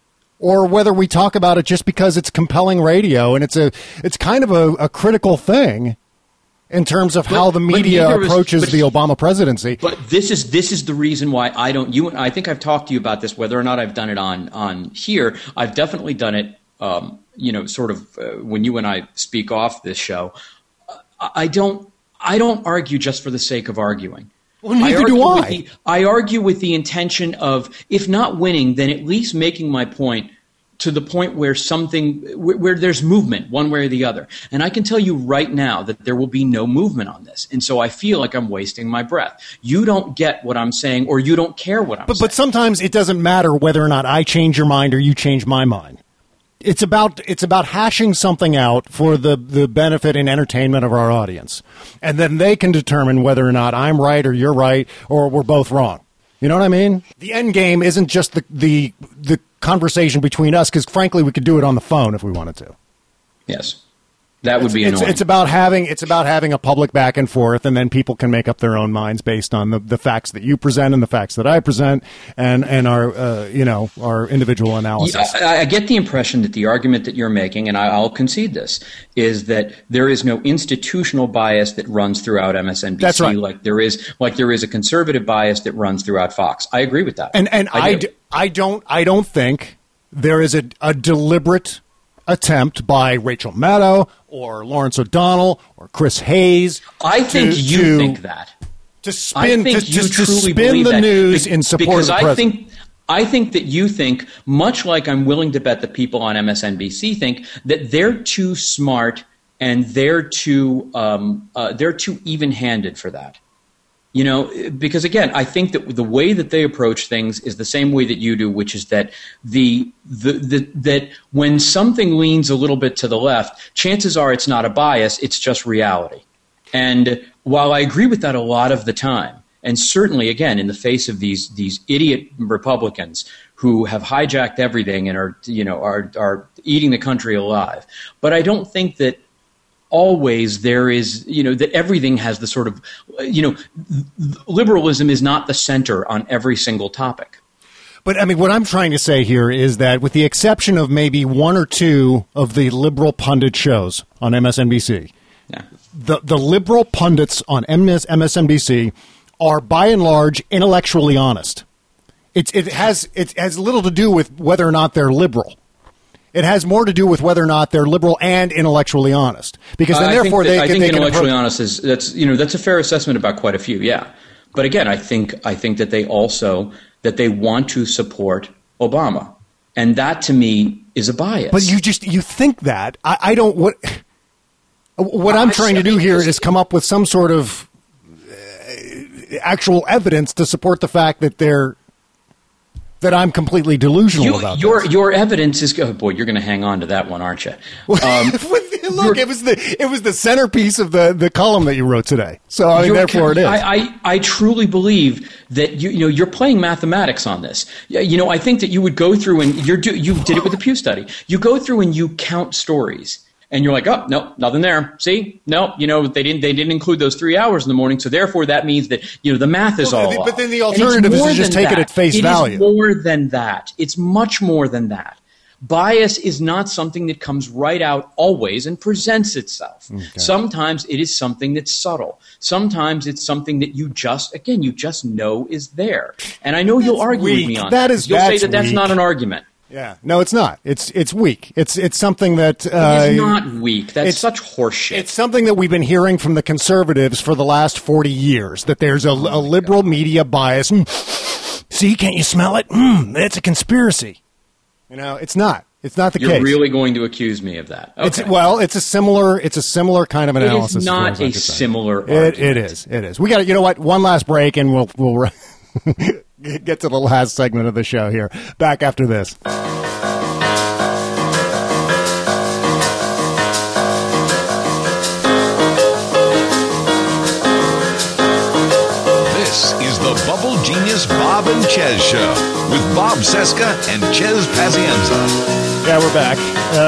[SPEAKER 11] or whether we talk about it just because it's compelling radio and it's kind of a critical thing in terms of how the media approaches the Obama presidency.
[SPEAKER 12] But this is the reason why I don't. I think I've talked to you about this. Whether or not I've done it on here, I've definitely done it. Sort of when you and I speak off this show, I don't argue just for the sake of arguing.
[SPEAKER 11] Well, neither do I.
[SPEAKER 12] I argue with the intention of, if not winning, then at least making my point to the point where where there's movement one way or the other. And I can tell you right now that there will be no movement on this. And so I feel like I'm wasting my breath. You don't get what I'm saying, or you don't care what I'm saying.
[SPEAKER 11] But sometimes it doesn't matter whether or not I change your mind or you change my mind. It's about hashing something out for the benefit and entertainment of our audience. And then they can determine whether or not I'm right or you're right or we're both wrong. You know what I mean? The end game isn't just the conversation between us, because frankly we could do it on the phone if we wanted to.
[SPEAKER 12] Yes. That would be annoying.
[SPEAKER 11] It's about having a public back and forth, and then people can make up their own minds based on the facts that you present and the facts that I present, and our our individual analysis.
[SPEAKER 12] I get the impression that the argument that you're making, and I'll concede this, is that there is no institutional bias that runs throughout MSNBC.
[SPEAKER 11] That's right.
[SPEAKER 12] Like there is a conservative bias that runs throughout Fox. I agree with that.
[SPEAKER 11] And I don't think there is a deliberate attempt by Rachel Maddow or Lawrence O'Donnell or Chris Hayes.
[SPEAKER 12] I think you think that.
[SPEAKER 11] To spin the news in support of the president.
[SPEAKER 12] I think that you think, much like I'm willing to bet the people on MSNBC think, that they're too smart and they're too even-handed for that. Because again, I think that the way that they approach things is the same way that you do, which is that that when something leans a little bit to the left, chances are it's not a bias, it's just reality. And while I agree with that a lot of the time, and certainly again in the face of these idiot Republicans who have hijacked everything and are eating the country alive, but I don't think that always there is, that everything has the sort of, liberalism is not the center on every single topic.
[SPEAKER 11] But I mean, what I'm trying to say here is that with the exception of maybe one or two of the liberal pundit shows on MSNBC, the liberal pundits on MSNBC are by and large intellectually honest. It has little to do with whether or not they're liberal. It has more to do with whether or not they're liberal and intellectually honest, because then therefore they can
[SPEAKER 12] intellectually honest is that's a fair assessment about quite a few, yeah. But again, I think that they also they want to support Obama, and that to me is a bias.
[SPEAKER 11] But you think that I don't what I'm trying to do here is come up with some sort of actual evidence to support the fact that I'm completely delusional about this.
[SPEAKER 12] Your evidence is, oh boy, you're going to hang on to that one, aren't you?
[SPEAKER 11] Look, it was the centerpiece of the column that you wrote today. So therefore it is.
[SPEAKER 12] I truly believe that you're playing mathematics on this. I think that you would go through and you did it with the Pew study. You go through and you count stories. And you're like, oh, no, nothing there. See? No, they didn't include those 3 hours in the morning, so therefore that means that, the math is all off.
[SPEAKER 11] But then the alternative is to just take it at face value.
[SPEAKER 12] It is more than that. It's much more than that. Bias is not something that comes right out always and presents itself. Okay. Sometimes it is something that's subtle. Sometimes it's something that you just know is there. And I know you'll argue with me on that. You'll say that that's not an argument.
[SPEAKER 11] Yeah, no, it's not. It's weak. It's something that
[SPEAKER 12] it's not weak. That's such horseshit.
[SPEAKER 11] It's something that we've been hearing from the conservatives for the last 40 years. That there's a liberal media bias. See, can't you smell it? It's a conspiracy. It's not. It's not the case.
[SPEAKER 12] You're really going to accuse me of that? Okay.
[SPEAKER 11] It's a similar kind of analysis.
[SPEAKER 12] It is not a similar argument.
[SPEAKER 11] It is. We got. You know what? One last break, and we'll get to the last segment of the show here. Back after this.
[SPEAKER 2] This is the Bubble Genius Bob and Chez Show with Bob Cesca and Chez Pazienza.
[SPEAKER 11] Yeah, we're back.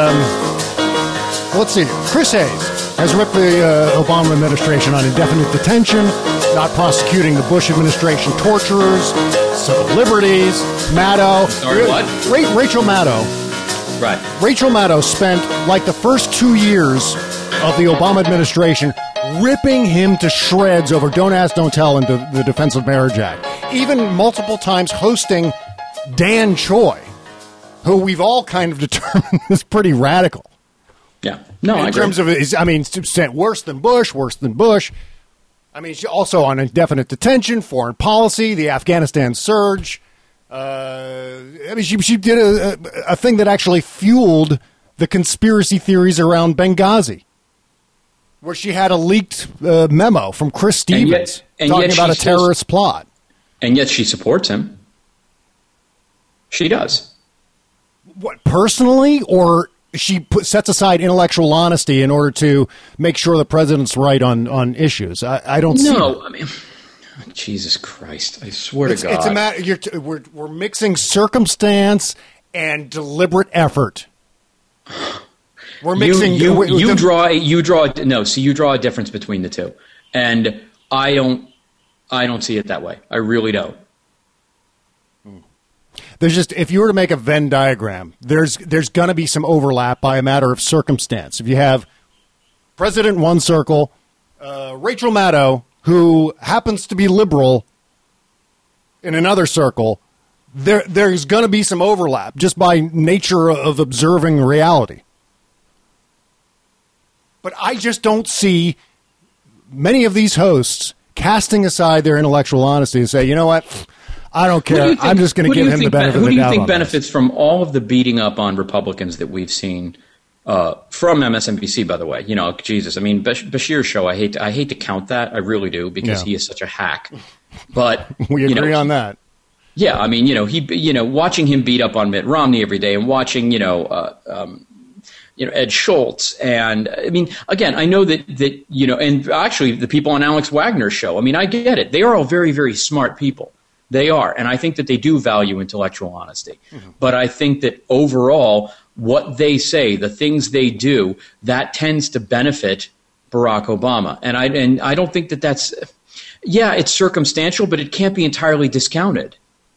[SPEAKER 11] Let's see. Chris Hayes has ripped the Obama administration on indefinite detention, not prosecuting the Bush administration torturers, civil liberties, Maddow.
[SPEAKER 12] Sorry, what?
[SPEAKER 11] Rachel Maddow.
[SPEAKER 12] Right.
[SPEAKER 11] Rachel Maddow spent like the first 2 years of the Obama administration ripping him to shreds over Don't Ask, Don't Tell and the Defense of Marriage Act. Even multiple times hosting Dan Choi, who we've all kind of determined is pretty radical.
[SPEAKER 12] Yeah. No,
[SPEAKER 11] in terms of, worse than Bush. I mean, she also on indefinite detention, foreign policy, the Afghanistan surge. She did a thing that actually fueled the conspiracy theories around Benghazi, where she had a leaked memo from Chris Stevens talking about a terrorist plot.
[SPEAKER 12] And yet she supports him. She does.
[SPEAKER 11] What, personally, or she sets aside intellectual honesty in order to make sure the president's right on issues? I don't see
[SPEAKER 12] No, I mean, Jesus Christ, I swear to God.
[SPEAKER 11] It's a matter, we're mixing circumstance and deliberate effort. We're mixing.
[SPEAKER 12] You draw a difference between the two, and I don't see it that way. I really don't.
[SPEAKER 11] There's just, if you were to make a Venn diagram, there's going to be some overlap by a matter of circumstance. If you have President in one circle, Rachel Maddow, who happens to be liberal, in another circle, there's going to be some overlap just by nature of observing reality. But I just don't see many of these hosts casting aside their intellectual honesty and say, you know what? I don't care. I'm just going to give him the benefit of the doubt.
[SPEAKER 12] Who do you think benefits from all of the beating up on Republicans that we've seen from MSNBC? By the way, Jesus. I mean, Bashir's show. I hate to count that. I really do, because he is such a hack. But
[SPEAKER 11] we agree on that.
[SPEAKER 12] Yeah, I mean, watching him beat up on Mitt Romney every day, and watching Ed Schultz, and I mean, again, I know that and actually the people on Alex Wagner's show. I mean, I get it. They are all very, very smart people. They are. And I think that they do value intellectual honesty. Mm-hmm. But I think that overall, what they say, the things they do, that tends to benefit Barack Obama. And I don't think that that's, it's circumstantial, but it can't be entirely discounted.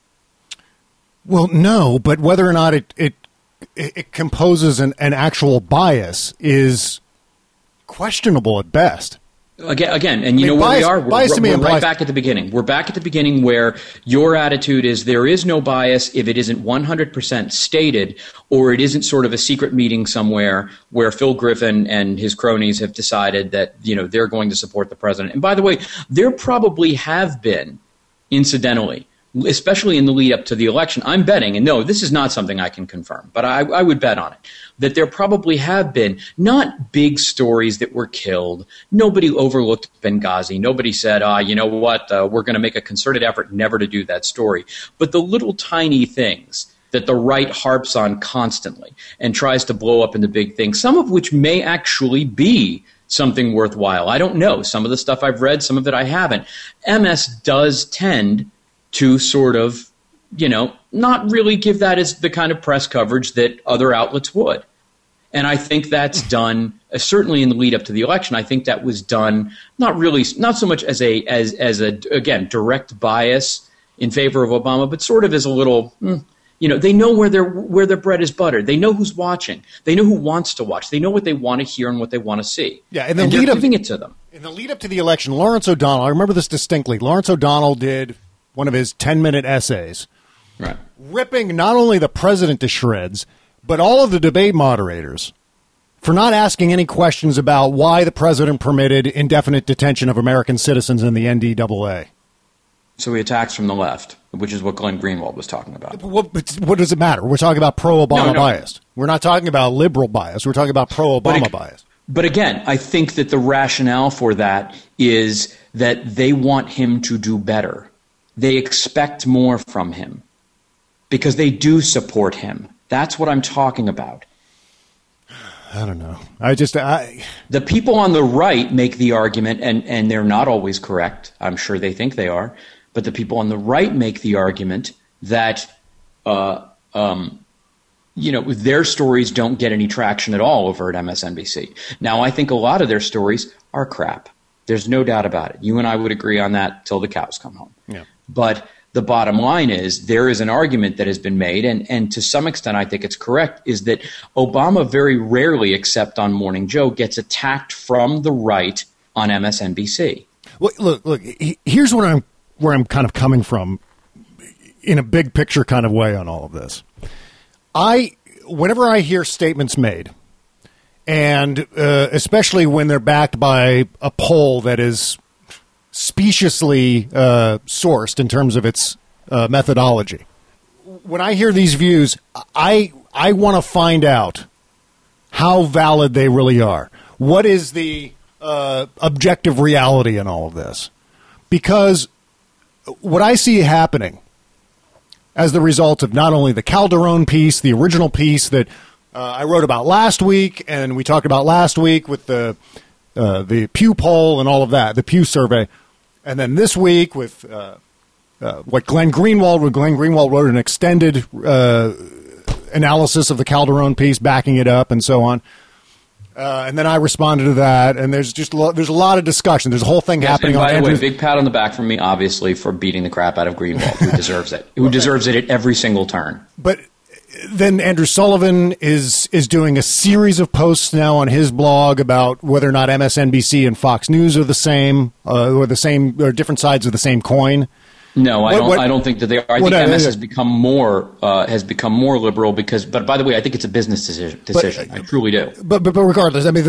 [SPEAKER 11] Well, no, but whether or not it composes an actual bias is questionable at best.
[SPEAKER 12] Again, and where we are? We're right back at the beginning. We're back at the beginning where your attitude is there is no bias if it isn't 100% stated, or it isn't sort of a secret meeting somewhere where Phil Griffin and his cronies have decided that, they're going to support the president. And by the way, there probably have been, incidentally, especially in the lead up to the election, I'm betting, and no, this is not something I can confirm, but I would bet on it, that there probably have been not big stories that were killed. Nobody overlooked Benghazi. Nobody said, you know what, we're going to make a concerted effort never to do that story. But the little tiny things that the right harps on constantly and tries to blow up into big things, some of which may actually be something worthwhile. I don't know. Some of the stuff I've read, some of it I haven't. MS does tend to sort of, not really give that as the kind of press coverage that other outlets would. And I think that's done, certainly in the lead up to the election, I think that was done not so much as a again, direct bias in favor of Obama, but sort of as a little, they know where their bread is buttered. They know who's watching. They know who wants to watch. They know what they want to hear and what they want to see.
[SPEAKER 11] Yeah,
[SPEAKER 12] and they're giving it to them.
[SPEAKER 11] In the lead up to the election, Lawrence O'Donnell, I remember this distinctly, Lawrence O'Donnell did one of his 10-minute essays,
[SPEAKER 12] right,
[SPEAKER 11] ripping not only the president to shreds, but all of the debate moderators for not asking any questions about why the president permitted indefinite detention of American citizens in the NDAA.
[SPEAKER 12] So he attacks from the left, which is what Glenn Greenwald was talking about.
[SPEAKER 11] What does it matter? We're talking about pro-Obama bias. We're not talking about liberal bias. We're talking about pro-Obama bias.
[SPEAKER 12] But again, I think that the rationale for that is that they want him to do better. They expect more from him because they do support him. That's what I'm talking about.
[SPEAKER 11] I don't know.
[SPEAKER 12] The people on the right make the argument, and they're not always correct. I'm sure they think they are. But the people on the right make the argument that, their stories don't get any traction at all over at MSNBC. Now, I think a lot of their stories are crap. There's no doubt about it. You and I would agree on that till the cows come home.
[SPEAKER 11] Yeah.
[SPEAKER 12] But the bottom line is there is an argument that has been made, and to some extent I think it's correct, is that Obama very rarely, except on Morning Joe, gets attacked from the right on MSNBC.
[SPEAKER 11] Well, look. Here's where I'm kind of coming from in a big picture kind of way on all of this. Whenever I hear statements made, and especially when they're backed by a poll that is speciously sourced in terms of its methodology. When I hear these views, I want to find out how valid they really are. What is the objective reality in all of this? Because what I see happening as the result of not only the Calderon piece, the original piece that I wrote about last week, and we talked about last week with the Pew poll and all of that, the Pew survey, and then this week with what Glenn Greenwald wrote an extended analysis of the Calderon piece, backing it up and so on. And then I responded to that, and there's a lot of discussion. There's a whole thing happening on Andrew's.
[SPEAKER 12] By the way, big pat on the back from me, obviously, for beating the crap out of Greenwald, who deserves it. Who deserves it at every single turn.
[SPEAKER 11] But then Andrew Sullivan is doing a series of posts now on his blog about whether or not MSNBC and Fox News are the same, or different sides of the same coin.
[SPEAKER 12] No, I don't think that they are. I think MS has become more liberal because. But by the way, I think it's a business decision. I truly do.
[SPEAKER 11] But regardless, I mean,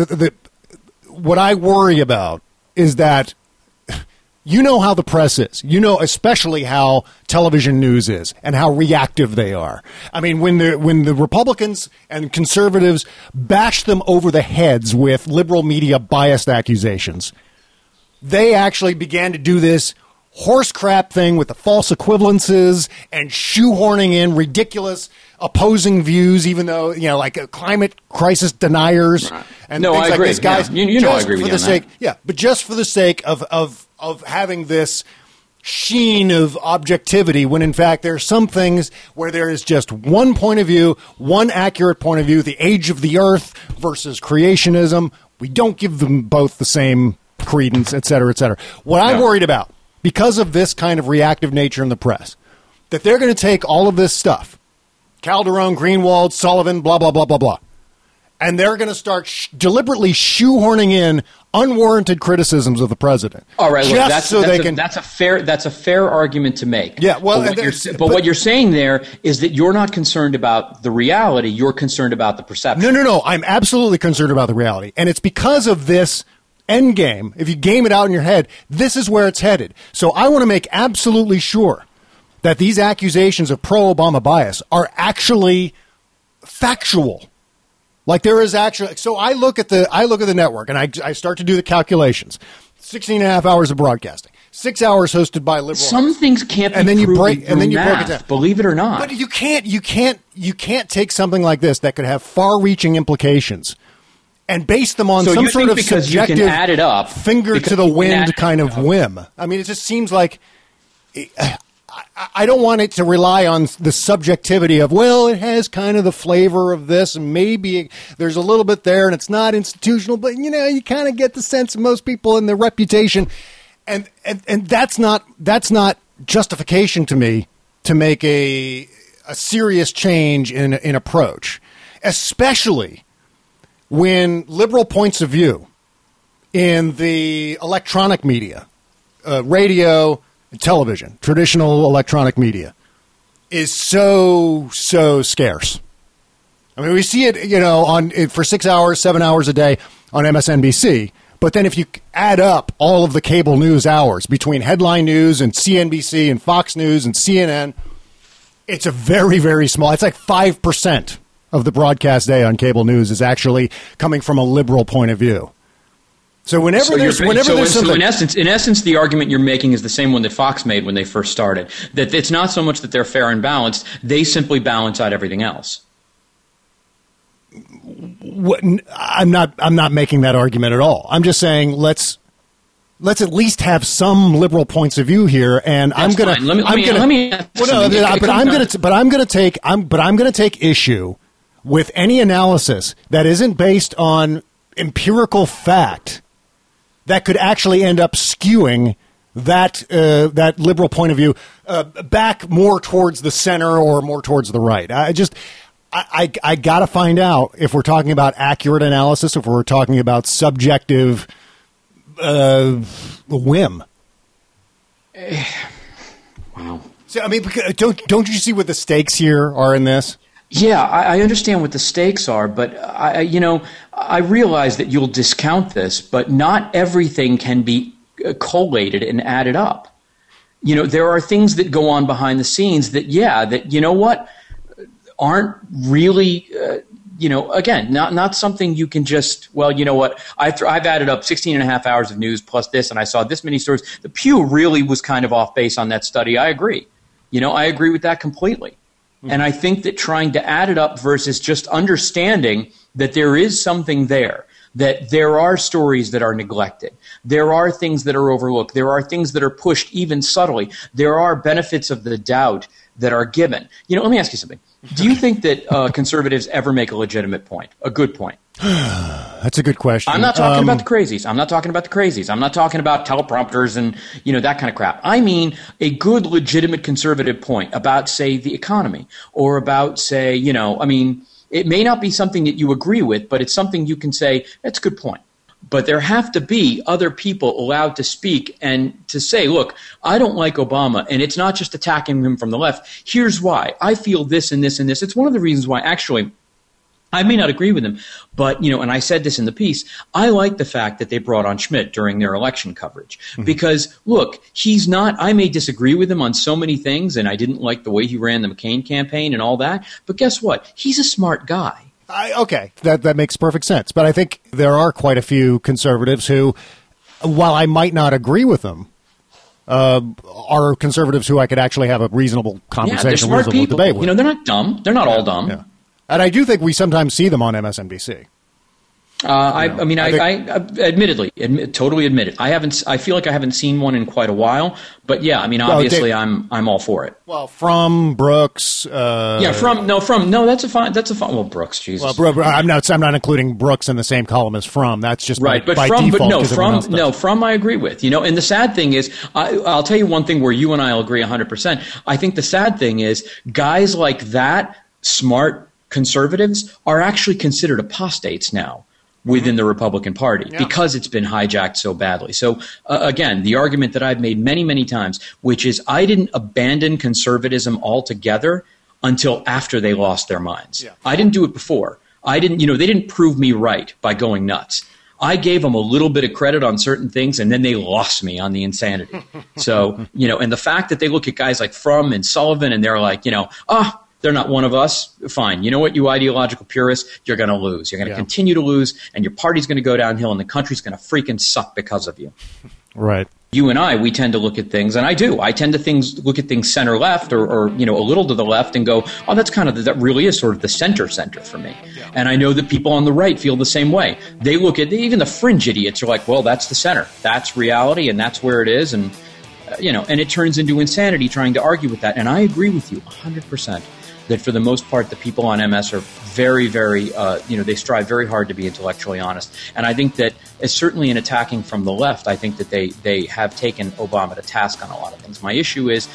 [SPEAKER 11] what I worry about is that you know how the press is. You know especially how television news is and how reactive they are. I mean, when the Republicans and conservatives bash them over the heads with liberal media biased accusations, they actually began to do this horse crap thing with the false equivalences and shoehorning in ridiculous opposing views, even though, like climate crisis deniers and things
[SPEAKER 12] I
[SPEAKER 11] like
[SPEAKER 12] agree.
[SPEAKER 11] this. Guys,
[SPEAKER 12] I agree with you on that.
[SPEAKER 11] Yeah, but just for the sake of having this sheen of objectivity, when in fact there are some things where there is just one point of view, one accurate point of view, the age of the earth versus creationism. We don't give them both the same credence, et cetera, et cetera. What I'm worried about, because of this kind of reactive nature in the press, that they're going to take all of this stuff, Calderon, Greenwald, Sullivan, blah, blah, blah, blah, blah, and they're going to start deliberately shoehorning in unwarranted criticisms of the president.
[SPEAKER 12] All right, look, that's a fair argument to make.
[SPEAKER 11] Yeah, well,
[SPEAKER 12] but what you're saying there is that you're not concerned about the reality, you're concerned about the perception.
[SPEAKER 11] No, I'm absolutely concerned about the reality, and it's because of this end game. If you game it out in your head, this is where it's headed. So I want to make absolutely sure that these accusations of pro-Obama bias are actually factual. Like there is actually. So I look at the network and I start to do the calculations. 16 and a half hours of broadcasting, 6 hours hosted by liberal.
[SPEAKER 12] Some things can't be
[SPEAKER 11] and then you break
[SPEAKER 12] it down. Believe it or not.
[SPEAKER 11] But you can't take something like this that could have far-reaching implications and base them on some sort of subjective,
[SPEAKER 12] you can add it up,
[SPEAKER 11] finger to the wind kind of whim. I mean, it just seems like I don't want it to rely on the subjectivity of, well, it has kind of the flavor of this, and maybe there's a little bit there, and it's not institutional, but you kind of get the sense of most people and their reputation, and that's not justification to me to make a serious change in approach, especially when liberal points of view in the electronic media, radio, television, traditional electronic media, is so scarce. I mean, we see it, for 6 hours, 7 hours a day on MSNBC. But then if you add up all of the cable news hours between headline news and CNBC and Fox News and CNN, it's a very, very small. It's like 5% of the broadcast day on cable news is actually coming from a liberal point of view. So in essence,
[SPEAKER 12] the argument you're making is the same one that Fox made when they first started. That it's not so much that they're fair and balanced; they simply balance out everything else.
[SPEAKER 11] I'm not making that argument at all. I'm just saying let's at least have some liberal points of view here. And
[SPEAKER 12] That's
[SPEAKER 11] I'm going to take issue with any analysis that isn't based on empirical fact that could actually end up skewing that liberal point of view back more towards the center or more towards the right. I got to find out if we're talking about accurate analysis, if we're talking about subjective whim.
[SPEAKER 12] Wow.
[SPEAKER 11] So, I mean, don't you see what the stakes here are in this?
[SPEAKER 12] Yeah, I understand what the stakes are, but I realize that you'll discount this, but not everything can be collated and added up. There are things that go on behind the scenes that aren't really, again, not something you can just, I've added up 16 and a half hours of news plus this, and I saw this many stories. The Pew really was kind of off base on that study. I agree. I agree with that completely. And I think that trying to add it up versus just understanding that there is something there, that there are stories that are neglected, there are things that are overlooked, there are things that are pushed even subtly, there are benefits of the doubt that are given. Let me ask you something. Do you think that conservatives ever make a legitimate point, a good point?
[SPEAKER 11] That's a good question.
[SPEAKER 12] I'm not talking about the crazies. I'm not talking about teleprompters and, that kind of crap. I mean a good, legitimate conservative point about, say, the economy or about, say, it may not be something that you agree with, but it's something you can say, that's a good point. But there have to be other people allowed to speak and to say, look, I don't like Obama, and it's not just attacking him from the left. Here's why. I feel this and this and this. It's one of the reasons why, actually, I may not agree with him, but, and I said this in the piece, I like the fact that they brought on Schmidt during their election coverage. Because, look, I may disagree with him on so many things, and I didn't like the way he ran the McCain campaign and all that, but guess what? He's a smart guy.
[SPEAKER 11] Okay, that makes perfect sense. But I think there are quite a few conservatives who, while I might not agree with them, are conservatives who I could actually have a reasonable conversation,
[SPEAKER 12] they're smart people.
[SPEAKER 11] Debate with.
[SPEAKER 12] They're not dumb. They're not all dumb.
[SPEAKER 11] Yeah. And I do think we sometimes see them on MSNBC.
[SPEAKER 12] I admittedly, totally admit it. I feel like I haven't seen one in quite a while, but yeah, obviously I'm all for it.
[SPEAKER 11] Well, from Brooks.
[SPEAKER 12] That's a fine. Well, Brooks, Jesus.
[SPEAKER 11] Well, I'm not including Brooks in the same column as From. That's just
[SPEAKER 12] right.
[SPEAKER 11] by default.
[SPEAKER 12] From I agree with. And the sad thing is, I'll tell you one thing where you and I will agree 100%. I think the sad thing is guys like that, smart conservatives, are actually considered apostates now within the Republican Party because it's been hijacked so badly. So, again, the argument that I've made many, many times, which is I didn't abandon conservatism altogether until after they lost their minds. Yeah. I didn't do it before. They didn't prove me right by going nuts. I gave them a little bit of credit on certain things, and then they lost me on the insanity. So, and the fact that they look at guys like Frum and Sullivan, and they're like, they're not one of us. Fine. You know what, you ideological purists, you're going to lose. You're going to continue to lose, and your party's going to go downhill, and the country's going to freaking suck because of you.
[SPEAKER 11] Right.
[SPEAKER 12] You and I, we tend to look at things, and I do. I tend to look at things center left or a little to the left and go, oh, that really is sort of the center for me. Yeah. And I know that people on the right feel the same way. They look at, even the fringe idiots are like, well, that's the center. That's reality, and that's where it is. And, and it turns into insanity trying to argue with that. And I agree with you 100%. That for the most part, the people on MS are very, very, they strive very hard to be intellectually honest. And I think that, certainly in attacking from the left, I think that they have taken Obama to task on a lot of things. My issue is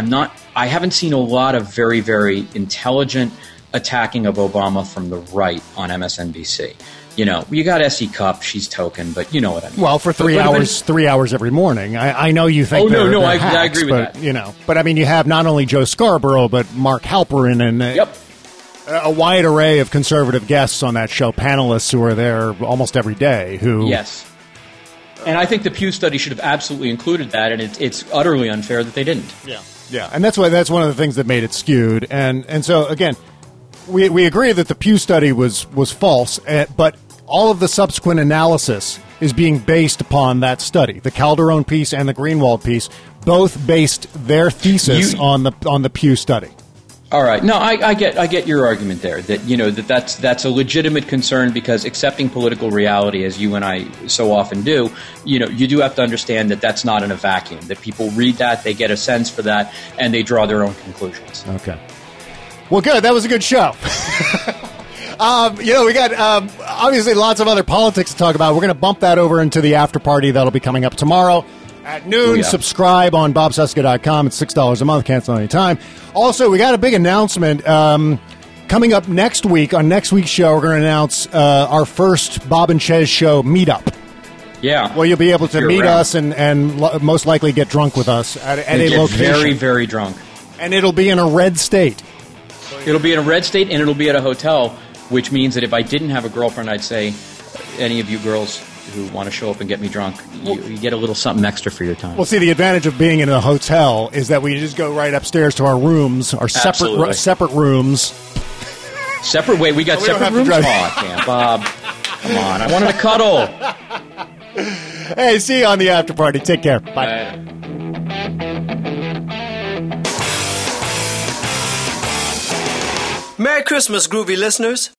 [SPEAKER 12] I haven't seen a lot of very, very intelligent attacking of Obama from the right on MSNBC. You got S.E. Cupp, she's token, but you know what I mean.
[SPEAKER 11] Well, for 3 hours every morning. I know you think they're hacks,
[SPEAKER 12] I agree with that.
[SPEAKER 11] But you have not only Joe Scarborough, but Mark Halperin and a wide array of conservative guests on that show, panelists who are there almost every day.
[SPEAKER 12] Yes. And I think the Pew study should have absolutely included that, and it's utterly unfair that they didn't.
[SPEAKER 11] Yeah, and that's one of the things that made it skewed. And so, again, we agree that the Pew study was false, but all of the subsequent analysis is being based upon that study. The Calderon piece and the Greenwald piece both based their thesis on the Pew study.
[SPEAKER 12] All right. No, I get your argument there that that's a legitimate concern because accepting political reality, as you and I so often do, you do have to understand that that's not in a vacuum. That people read that, they get a sense for that, and they draw their own conclusions.
[SPEAKER 11] Okay. Well, good. That was a good show. We got obviously lots of other politics to talk about. We're going to bump that over into the after party that'll be coming up tomorrow at noon. Subscribe on bobcesca.com. It's $6 a month. Cancel any time. Also, we got a big announcement coming up next week. On next week's show, we're going to announce our first Bob and Chez show meetup.
[SPEAKER 12] Yeah.
[SPEAKER 11] Well, you'll be able to meet us and most likely get drunk with us at a location.
[SPEAKER 12] Very, very drunk.
[SPEAKER 11] And it'll be in a red state.
[SPEAKER 12] It'll be in a red state, and it'll be at a hotel, which means that if I didn't have a girlfriend, I'd say, any of you girls who want to show up and get me drunk, you get a little something extra for your time.
[SPEAKER 11] Well, see, the advantage of being in a hotel is that we just go right upstairs to our rooms, our separate rooms.
[SPEAKER 12] Separate? Wait, we got separate rooms? Oh, I can't, Bob. Come on, I wanted to cuddle.
[SPEAKER 11] Hey, see you on the after party. Take care. Bye.
[SPEAKER 9] Merry Christmas, groovy listeners.